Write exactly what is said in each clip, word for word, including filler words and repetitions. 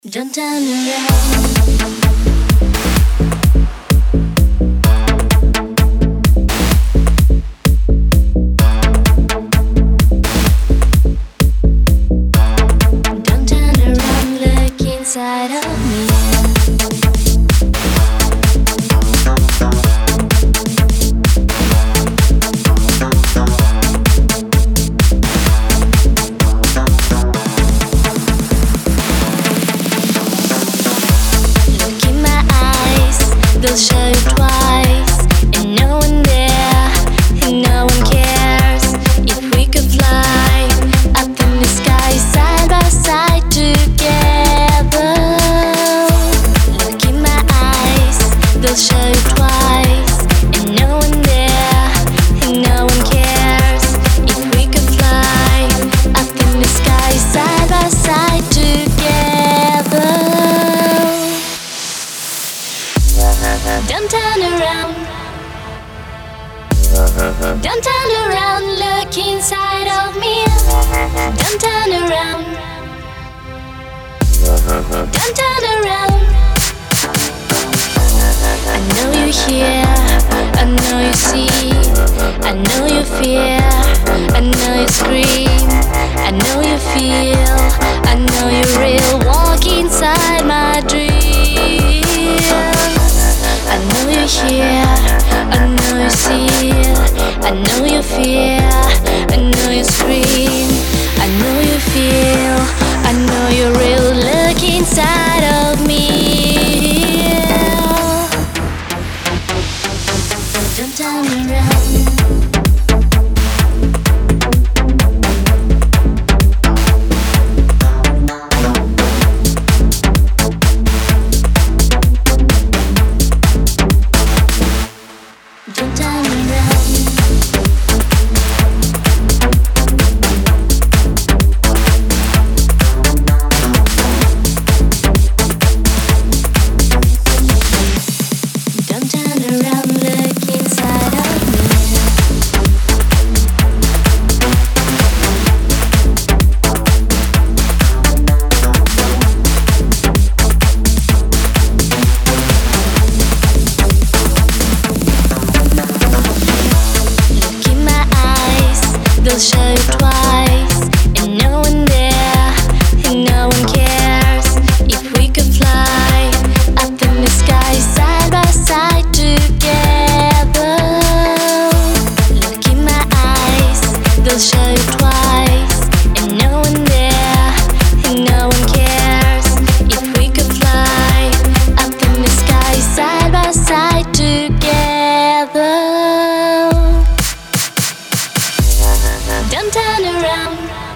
Don't turn around. Don't turn around, look inside of me. They'll show you twice, and no one there, and no one cares. If we could fly up in the sky side by side together. Look in my eyes, they'll show you twice, and no one there, and no one cares. If we could fly up in the sky side by side together. Don't turn around. Don't turn around, look inside of me. Don't turn around. Don't turn around. I know you hear, I know you see, I know you fear, I know you scream, I know you feel, I know you're real. Walk inside my dreams. I know you hear, I know you see, I know you fear, I know you scream, I know you feel, I know you're real. Look inside of me. Don't turn around. Don't turn around. Don't turn around, look inside of me. Look in my eyes, they'll show you twice, and no one there, and no one cares. If we could fly up in the sky side by side together. Look in my eyes, they'll show you twice, and no one there, and no one cares. If we could fly up in the sky side by side together. Don't turn around.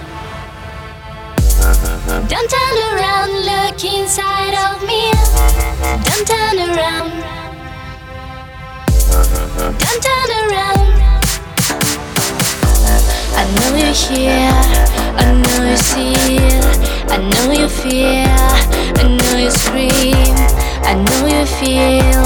Don't turn around, look inside of me. Don't turn around. Don't turn around. I know you hear, I know you see, I know you fear, I know you scream, I know you feel,